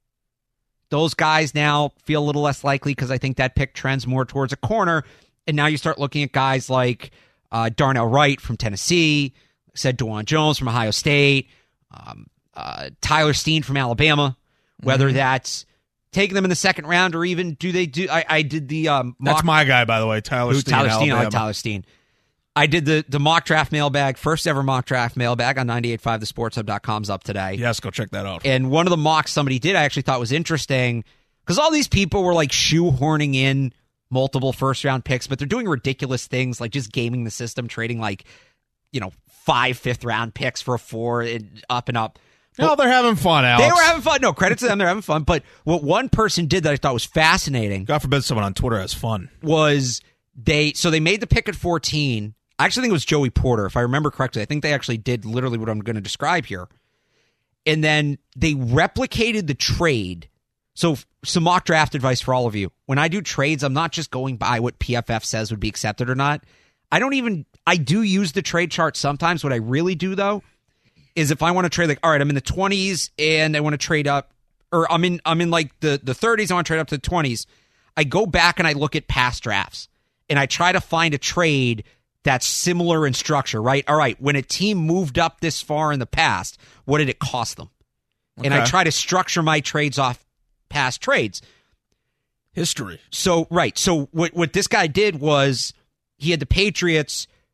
those guys now feel a little less likely because I think that pick trends more towards a corner. And now you start looking at guys like uh, Darnell Wright from Tennessee, said DeJuan Jones from Ohio State, um, uh, Tyler Steen from Alabama, whether mm-hmm. that's taking them in the second round or even do they do. I, I did the um, mock, that's my guy, by the way, Tyler who, Steen. Tyler Steen. Alabama. I like Tyler Steen. I did the, the mock draft mailbag, first ever mock draft mailbag on ninety-eight point five the sports hub dot com's up today. Yes, go check that out. And one of the mocks somebody did I actually thought was interesting because all these people were like shoehorning in multiple first round picks, but they're doing ridiculous things like just gaming the system, trading like, you know, five fifth round picks for a four and up and up. But no, they're having fun, Alex. They were having fun. No, credit to them. They're having fun. But what one person did that I thought was fascinating. God forbid someone on Twitter has fun. Was they, so they made the pick at fourteen. I actually think it was Joey Porter, if I remember correctly. I think they actually did literally what I'm going to describe here. And then they replicated the trade. So some mock draft advice for all of you. When I do trades, I'm not just going by what P F F says would be accepted or not. I don't even, I do use the trade chart sometimes. What I really do, though, is if I want to trade, like, all right, I'm in the twenties and I want to trade up, or I'm in, I'm in like the, the thirties, I want to trade up to the twenties. I go back and I look at past drafts and I try to find a trade that's similar in structure, right? All right, when a team moved up this far in the past, what did it cost them? Okay. And I try to structure my trades off past trades. History. So, right. So what, what this guy did was he had the Patriots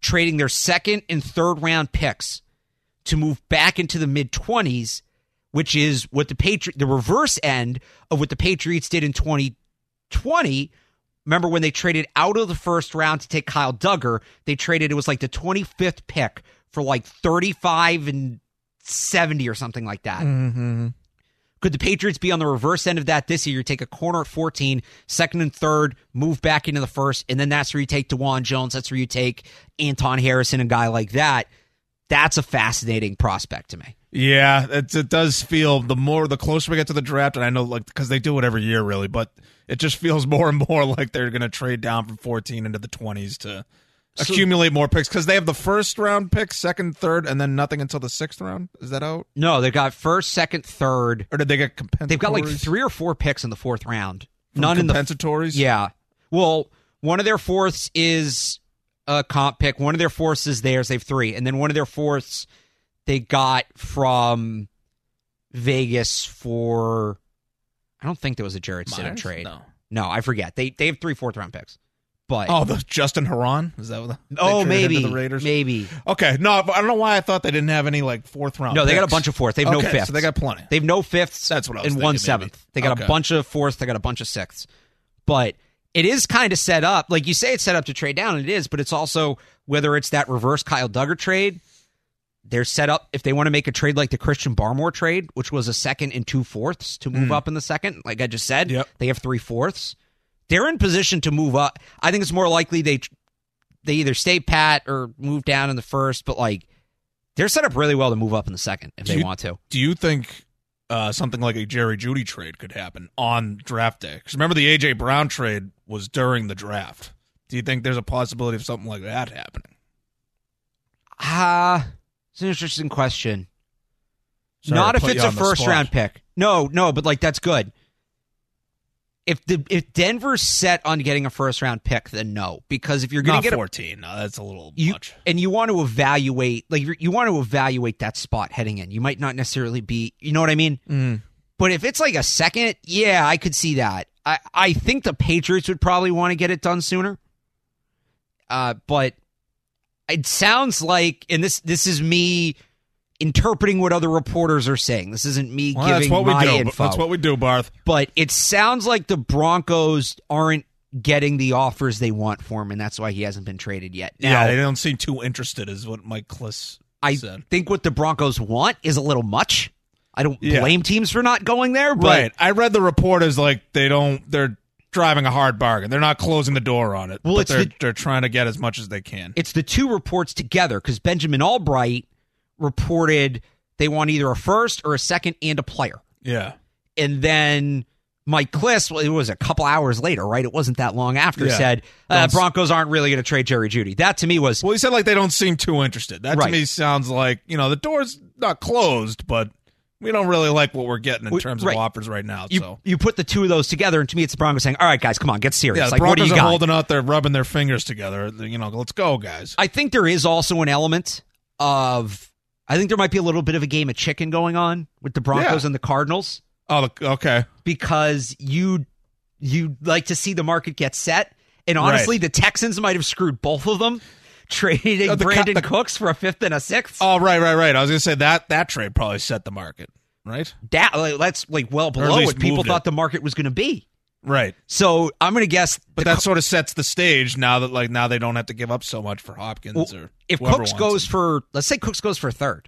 trading their second and third round picks to move back into the mid-twenties, which is what the Patri- the reverse end of what the Patriots did in twenty twenty. Remember when they traded out of the first round to take Kyle Duggar, they traded, it was like the twenty-fifth pick for like thirty-five and seventy or something like that. Mm-hmm. Could the Patriots be on the reverse end of that this year? You take a corner at fourteen, second and third, move back into the first, and then that's where you take DeJuan Jones. That's where you take Anton Harrison, a guy like that. That's a fascinating prospect to me. Yeah, it, it does feel the more the closer we get to the draft, and I know like because they do it every year, really, but it just feels more and more like they're going to trade down from fourteen into the twenties to so, accumulate more picks because they have the first round pick, second, third, and then nothing until the sixth round. Is that out? No, they've got first, second, third. Or did they get compensatories? They've got like three or four picks in the fourth round. From None in the compensatories? Yeah. Well, one of their fourths is a comp pick. One of their fourths is theirs. They have three. And then one of their fourths they got from Vegas for, I don't think there was a Jared Stidham trade. No. No, I forget. They they have three fourth round picks. But oh, the Justin Herron? Is that what the, oh, maybe. The Raiders? Maybe. Okay. No, I don't know why I thought they didn't have any like fourth round No, they picks. got a bunch of fourths. They have okay, no fifths. So they got plenty. They have no fifths. That's what I was and one thinking, seventh. maybe. They got okay. a bunch of fourths. They got a bunch of sixths. But it is kind of set up. Like you say, it's set up to trade down. And it is, but it's also whether it's that reverse Kyle Duggar trade. They're set up if they want to make a trade like the Christian Barmore trade, which was a second and two fourths to move mm. up in the second. Like I just said, yep. They have three fourths. They're in position to move up. I think it's more likely they they either stay pat or move down in the first, but like they're set up really well to move up in the second if do they you, want to. Do you think uh, something like a Jerry Jeudy trade could happen on draft day? Because remember the A J Brown trade was during the draft. Do you think there's a possibility of something like that happening? Ah. Uh, It's an interesting question. Sorry Not if put it's you a on the first spot. round pick. No, no, but like that's good. If the if Denver's set on getting a first round pick, then no, because if you're going to Not get fourteen, no, that's a little a, you, much. and you want to evaluate, like you want to evaluate that spot heading in. You might not necessarily be, you know what I mean? Mm. But if it's like a second, yeah, I could see that. I I think the Patriots would probably want to get it done sooner. Uh, but. It sounds like, and this this is me interpreting what other reporters are saying. This isn't me Well, giving that's what my we do. info. That's what we do, Barth. But it sounds like the Broncos aren't getting the offers they want for him, and that's why he hasn't been traded yet. Now, Yeah, they don't seem too interested, is what Mike Kliss I said. think what the Broncos want is a little much. I don't Yeah. blame teams for not going there, but Right. I read the report as like they don't, they're driving a hard bargain. They're not closing the door on it. Well, but it's they're, the- they're trying to get as much as they can. it's the two reports together because Benjamin Albright reported they want either a first or a second and a player. Yeah. And then Mike Kliss, well, it was a couple hours later, right? It wasn't that long after, Yeah. said, uh, Don't- Broncos aren't really going to trade Jerry Jeudy. That to me was, Well, he said like they don't seem too interested. That Right. to me sounds like, you know, the door's not closed, but we don't really like what we're getting in We- terms right. of offers right now. you, so you put the two of those together, and to me, it's the Broncos saying, all right, guys, come on, get serious. yeah, the like, what do Broncos you are got? holding out there, rubbing their fingers together. You know, let's go, guys. I think there is also an element of, I think there might be a little bit of a game of chicken going on with the Broncos Yeah. and the Cardinals Oh, the- okay. because you you like to see the market get set. And honestly, Right. the Texans might have screwed both of them, trading Oh, the co- Brandon the- Cooks for a fifth and a sixth. Oh, right, right, right. I was going to say that that trade probably set the market, right? That, like, that's like well below least what people moved thought it. the market was going to be. Right. So I'm going to guess. But the that Co- sort of sets the stage now that like now they don't have to give up so much for Hopkins well, or if whoever Cooks wants goes him. for, let's say Cooks goes for a third.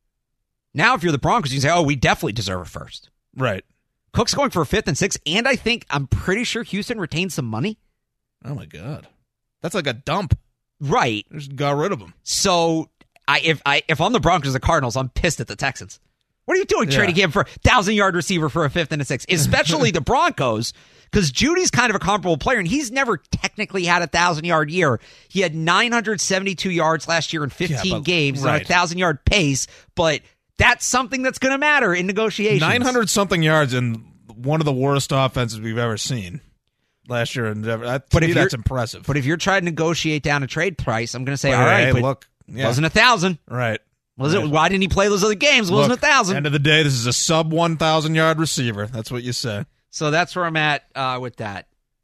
Now, if you're the Broncos, you can say, oh, we definitely deserve a first. Right. Cook's going for a fifth and sixth, and I think, I'm pretty sure Houston retains some money. Oh my god. That's like a dump. Right. They just got rid of him. So I if I if I'm the Broncos or the Cardinals, I'm pissed at the Texans. What are you doing Yeah. trading him for a thousand yard receiver for a fifth and a sixth? Especially the Broncos, because Judy's kind of a comparable player, and he's never technically had a thousand yard year. He had nine hundred seventy-two yards last year in fifteen Yeah, but- games on a right. thousand yard pace, but that's something that's going to matter in negotiations. Nine hundred something yards in one of the worst offenses we've ever seen last year, and that, to But me, if that's you're- impressive. But if you're trying to negotiate down a trade price, I'm going to say, But all right, hey, but look, yeah. wasn't a thousand. right. Was Right. it? Why didn't he play those other games? It wasn't Look, a thousand. End of the day, this is a sub one thousand yard receiver. That's what you say. So that's where I'm at uh, with that.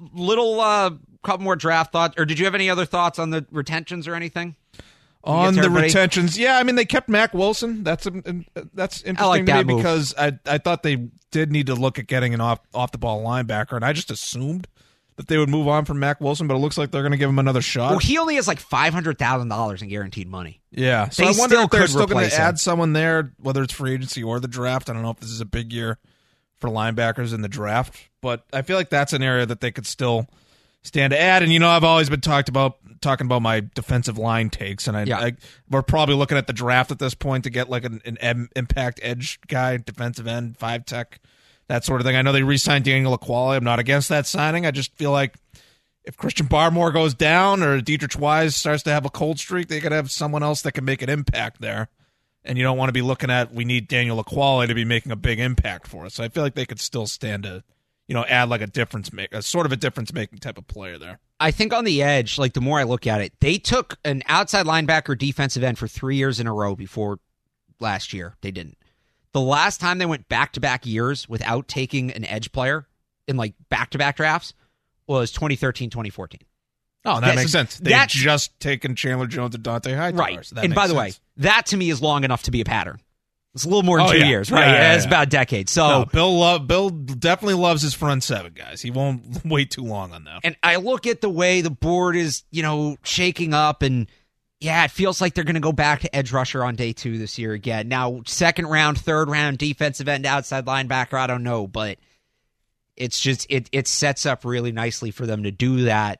little uh, couple more draft thoughts, or did you have any other thoughts on the retentions or anything? On the everybody? retentions, yeah, I mean they kept Mac Wilson. That's um, that's interesting I like to that me move. because I I thought they did need to look at getting an off off the ball linebacker, and I just assumed that they would move on from Mac Wilson, but it looks like they're going to give him another shot. Well, he only has like five hundred thousand dollars in guaranteed money. Yeah, so they I wonder still if they're could still going replace to add him. someone there, whether it's free agency or the draft. I don't know if this is a big year for linebackers in the draft, but I feel like that's an area that they could still stand to add. And you know, I've always been talked about talking about my defensive line takes, and I, Yeah. I we're probably looking at the draft at this point to get like an, an em- impact edge guy, defensive end, five tech, that sort of thing. I know they re-signed Daniel Aquale. I'm not against that signing. I just feel like if Christian Barmore goes down or Dietrich Wise starts to have a cold streak, they could have someone else that can make an impact there. And you don't want to be looking at, we need Daniel Aquale to be making a big impact for us. So I feel like they could still stand to, you know, add like a difference make a sort of a difference making type of player there. I think on the edge, like the more I look at it, they took an outside linebacker defensive end for three years in a row before last year. They didn't. The last time they went back-to-back years without taking an edge player in like back-to-back drafts was twenty thirteen, twenty fourteen. Oh, that That's- makes sense. They've that's- just taken Chandler Jones and Dante Hightower. Right. So that and makes by the sense. way, that to me is long enough to be a pattern. It's a little more than Oh, two yeah. years, right? Yeah, yeah, It's yeah. about a decade. So, No, Bill love Bill definitely loves his front seven guys. He won't wait too long on that. and I look at the way the board is, you know, shaking up, and yeah, it feels like they're going to go back to edge rusher on day two this year again. Now, second round, third round, defensive end, outside linebacker, I don't know, but it's just it it sets up really nicely for them to do that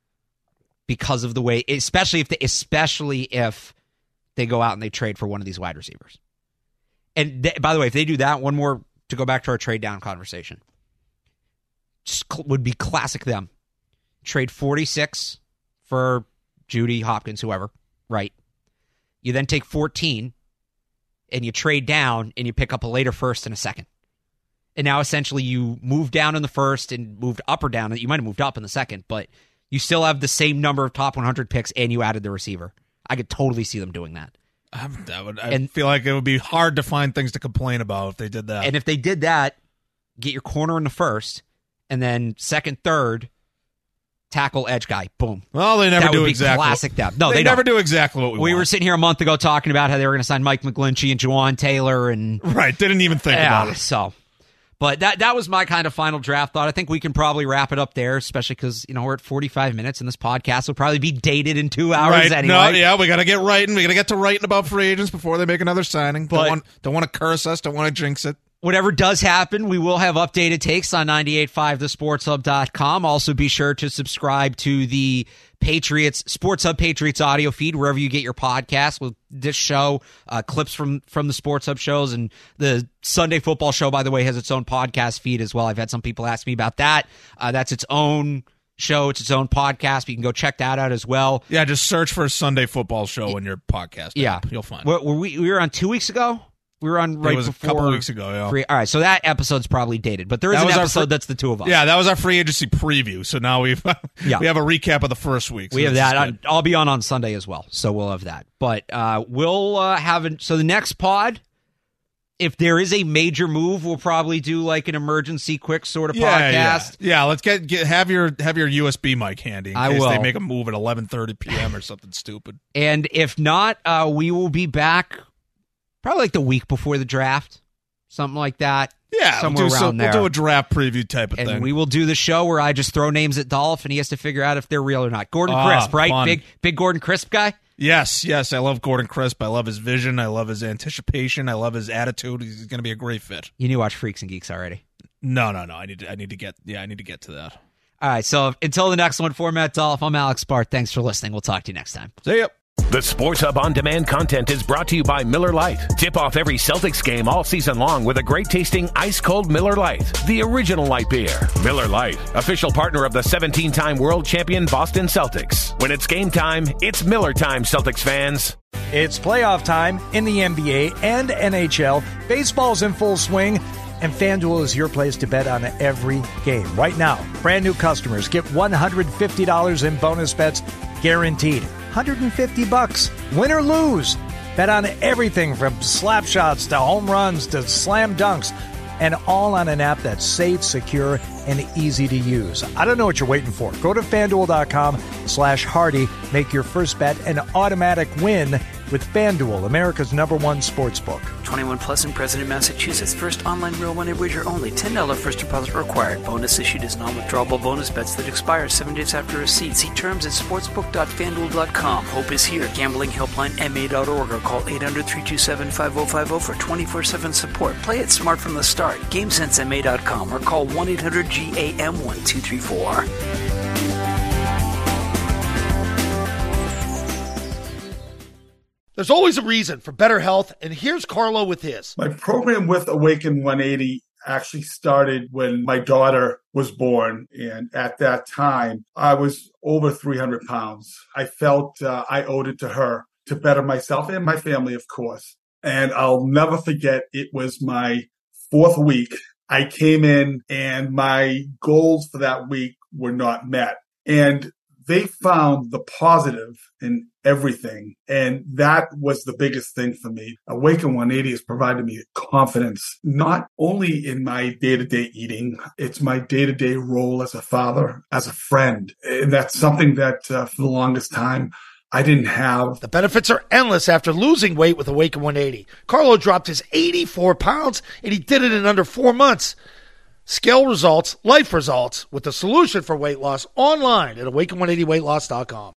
because of the way, especially if they, especially if they go out and they trade for one of these wide receivers. And th- by the way, if they do that, one more to go back to our trade down conversation, just cl- would be classic them. Trade forty-six for Judy, Hopkins, whoever, right? You then take fourteen and you trade down and you pick up a later first and a second. And now essentially you move down in the first and moved up or down. You might have moved up in the second, but you still have the same number of top one hundred picks and you added the receiver. I could totally see them doing that. I, that would, I And- feel like it would be hard to find things to complain about if they did that. And if they did that, get your corner in the first, and then second, third, tackle, edge guy, boom. well, they never that do would be exactly. classic them. No, they, they never don't. do exactly what we, We want. were sitting here a month ago talking about how they were going to sign Mike McGlinchey and Juwan Taylor, and right. Didn't even think yeah, about it. so. But that that was my kind of final draft thought. I think we can probably wrap it up there, especially because you know we're at forty-five minutes, and this podcast will probably be dated in two hours Right. anyway. No, yeah, we got to get writing. We got to get to writing about free agents before they make another signing. But- don't want, don't want to curse us. Don't want to jinx it. Whatever does happen, we will have updated takes on ninety-eight point five the sports hub dot com. Also, be sure to subscribe to the Patriots Sports Hub Patriots audio feed wherever you get your podcasts. With this show, uh, clips from from the Sports Hub shows, and the Sunday Football Show, by the way, has its own podcast feed as well. I've had some people ask me about that. Uh, that's its own show. It's its own podcast. But you can go check that out as well. Yeah, just search for a Sunday football show in your podcast. Yeah, app. You'll find it. Were, were we we were on two weeks ago. We were on right It was a before couple weeks ago, yeah. Free, all right, so that episode's probably dated, but there is That an was our episode fir- that's the two of us. Yeah, that was our free agency preview. So now we've Yeah. we have a recap of the first week. So we have this is that. good. I'll be on on Sunday as well, so we'll have that. But uh, we'll uh, have an, so the next pod, if there is a major move, we'll probably do like an emergency quick sort of Yeah, podcast. yeah, yeah. Let's get, get have your have your U S B mic handy in I case will. they make a move at eleven thirty p.m. or something stupid. And if not, uh, we will be back probably like the week before the draft, something like that. Yeah, somewhere we'll do, around so, there. We'll do a draft preview type of And thing. we will do the show where I just throw names at Dolph, and he has to figure out if they're real or not. Gordon Ah, Crisp, right? fun. Big, big Gordon Crisp guy. Yes, yes, I love Gordon Crisp. I love his vision. I love his anticipation. I love his attitude. He's going to be a great fit. You need to watch Freaks and Geeks already. No, no, no. I need to. I need to get. Yeah, I need to get to that. All right, so until the next one, for Matt Dolph, I'm Alex Bart. Thanks for listening. We'll talk to you next time. See ya. The Sports Hub On Demand content is brought to you by Miller Lite. Tip off every Celtics game all season long with a great tasting ice cold Miller Lite, the original light beer. Miller Lite, official partner of the seventeen-time world champion Boston Celtics. When it's game time, it's Miller time, Celtics fans. It's playoff time in the N B A and N H L. Baseball's in full swing, and FanDuel is your place to bet on every game. Right now, brand new customers get one hundred fifty dollars in bonus bets guaranteed. one hundred fifty bucks, win or lose. Bet on everything from slap shots to home runs to slam dunks. and all on an app that's safe, secure, and easy to use. I don't know what you're waiting for. Go to FanDuel.com slash Hardy. Make your first bet an automatic win with FanDuel, America's number one sports book. twenty-one plus and present in Massachusetts. First online real money wager only. ten dollars first deposit required. Bonus issued as non-withdrawable bonus bets that expire seven days after receipt. See terms at sportsbook dot fan duel dot com. Hope is here. Gambling helpline M A dot org or call eight hundred, three two seven, five oh five oh for twenty-four seven support. Play it smart from the start. GameSense M A dot com or call one eight hundred G A M one two three four. There's always a reason for better health, and here's Carlo with his. My program with Awaken one eighty actually started when my daughter was born, and at that time, I was over three hundred pounds. I felt uh, I owed it to her to better myself and my family, of course. And I'll never forget, it was my fourth week. I came in, and my goals for that week were not met. And they found the positive in everything. And that was the biggest thing for me. Awaken one eighty has provided me confidence, not only in my day-to-day eating, it's my day-to-day role as a father, as a friend. And that's something that uh, for the longest time, I didn't have. The benefits are endless after losing weight with Awaken one eighty. Carlo dropped his eighty-four pounds, and he did it in under four months. Scale results, life results, with the solution for weight loss online at awaken one eighty weight loss dot com.